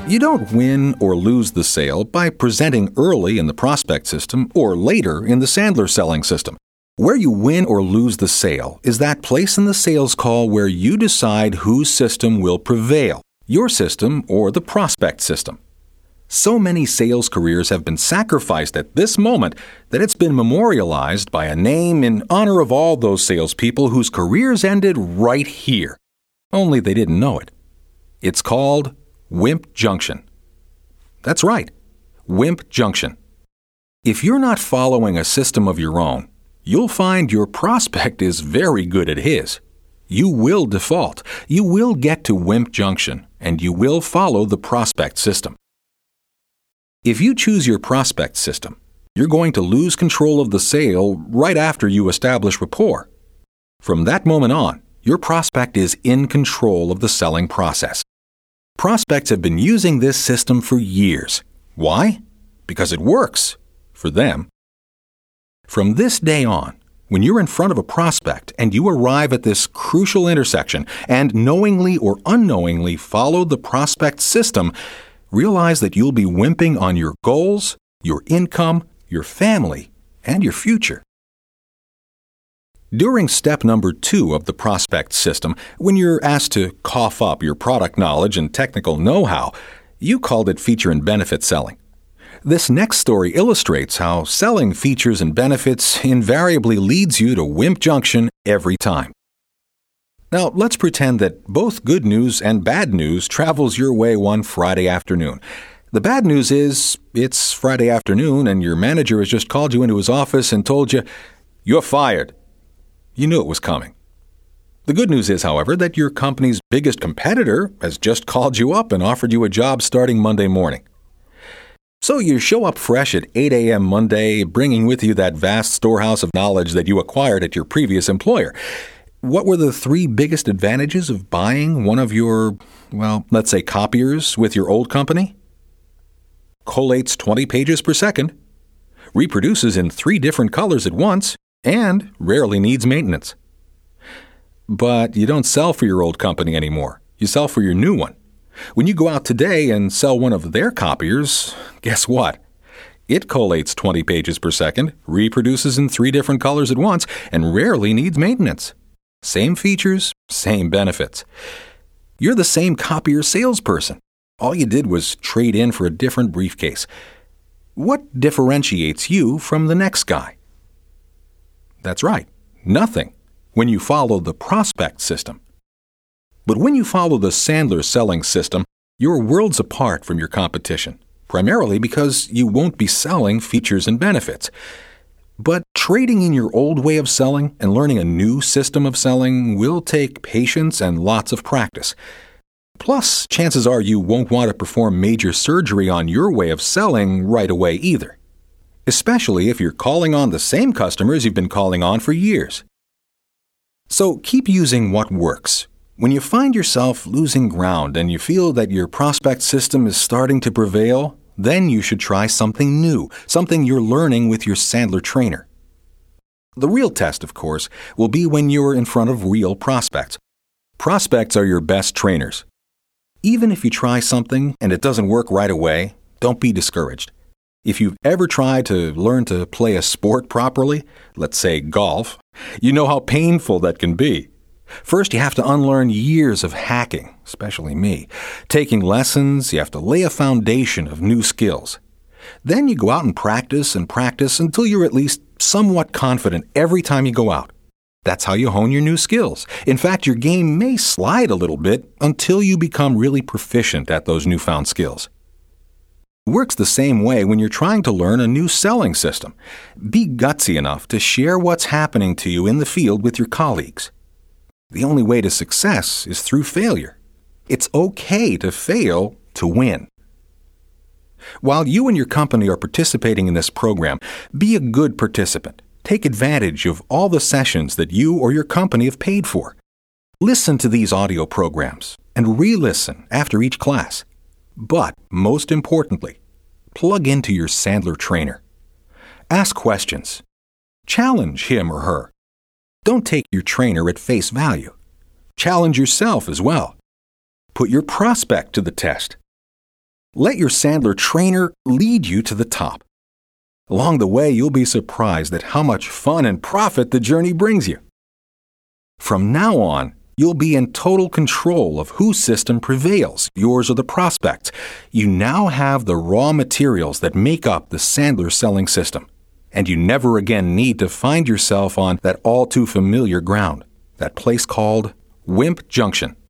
You don't win or lose the sale by presenting early in the prospect system or later in the Sandler selling system. Where you win or lose the sale is that place in the sales call where you decide whose system will prevail, your system or the prospect system. So many sales careers have been sacrificed at this moment that it's been memorialized by a name in honor of all those salespeople whose careers ended right here. Only they didn't know it. It's called Wimp Junction. That's right, Wimp Junction. If you're not following a system of your own, you'll find your prospect is very good at his. You will default. You will get to Wimp Junction, and you will follow the prospect system. If you choose your prospect system, you're going to lose control of the sale right after you establish rapport. From that moment on, your prospect is in control of the selling process. Prospects have been using this system for years. Why? Because it works. For them. From this day on, when you're in front of a prospect and you arrive at this crucial intersection and knowingly or unknowingly follow the prospect system, realize that you'll be wimping on your goals, your income, your family, and your future. During step number 2 of the prospect system, when you're asked to cough up your product knowledge and technical know-how, you called it feature and benefit selling. This next story illustrates how selling features and benefits invariably leads you to Wimp Junction every time. Now, let's pretend that both good news and bad news travels your way one Friday afternoon. The bad news is, it's Friday afternoon and your manager has just called you into his office and told you, "You're fired." You knew it was coming. The good news is, however, that your company's biggest competitor has just called you up and offered you a job starting Monday morning. So you show up fresh at 8 a.m. Monday, bringing with you that vast storehouse of knowledge that you acquired at your previous employer. What were the 3 biggest advantages of buying one of your, let's say copiers with your old company? Collates 20 pages per second, reproduces in 3 different colors at once, and rarely needs maintenance. But you don't sell for your old company anymore. You sell for your new one. When you go out today and sell one of their copiers, guess what? It collates 20 pages per second, reproduces in 3 different colors at once, and rarely needs maintenance. Same features, same benefits. You're the same copier salesperson. All you did was trade in for a different briefcase. What differentiates you from the next guy? That's right, nothing, when you follow the prospect system. But when you follow the Sandler selling system, you're worlds apart from your competition, primarily because you won't be selling features and benefits. But trading in your old way of selling and learning a new system of selling will take patience and lots of practice. Plus, chances are you won't want to perform major surgery on your way of selling right away either. Especially if you're calling on the same customers you've been calling on for years. So keep using what works. When you find yourself losing ground and you feel that your prospect system is starting to prevail, then you should try something new, something you're learning with your Sandler trainer. The real test, of course, will be when you're in front of real prospects. Prospects are your best trainers. Even if you try something and it doesn't work right away, don't be discouraged. If you've ever tried to learn to play a sport properly, let's say golf, you know how painful that can be. First, you have to unlearn years of hacking, especially me. Taking lessons, you have to lay a foundation of new skills. Then you go out and practice until you're at least somewhat confident every time you go out. That's how you hone your new skills. In fact, your game may slide a little bit until you become really proficient at those newfound skills. It works the same way when you're trying to learn a new selling system. Be gutsy enough to share what's happening to you in the field with your colleagues. The only way to success is through failure. It's okay to fail to win. While you and your company are participating in this program, be a good participant. Take advantage of all the sessions that you or your company have paid for. Listen to these audio programs and re-listen after each class. But, most importantly, plug into your Sandler trainer. Ask questions. Challenge him or her. Don't take your trainer at face value. Challenge yourself as well. Put your prospect to the test. Let your Sandler trainer lead you to the top. Along the way, you'll be surprised at how much fun and profit the journey brings you. From now on, you'll be in total control of whose system prevails, yours or the prospect's. You now have the raw materials that make up the Sandler selling system. And you never again need to find yourself on that all too familiar ground, that place called Wimp Junction.